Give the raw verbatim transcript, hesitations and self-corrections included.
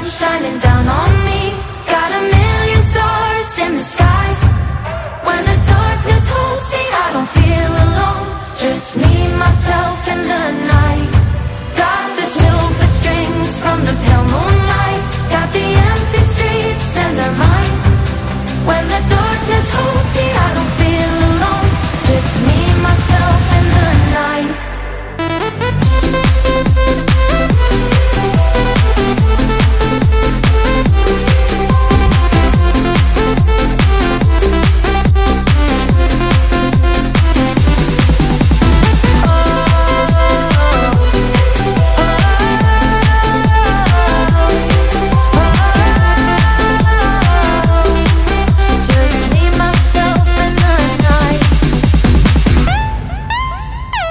shining down on me. Got a million stars in the sky. When the darkness holds me, I don't feel alone. Just me, myself, and the night.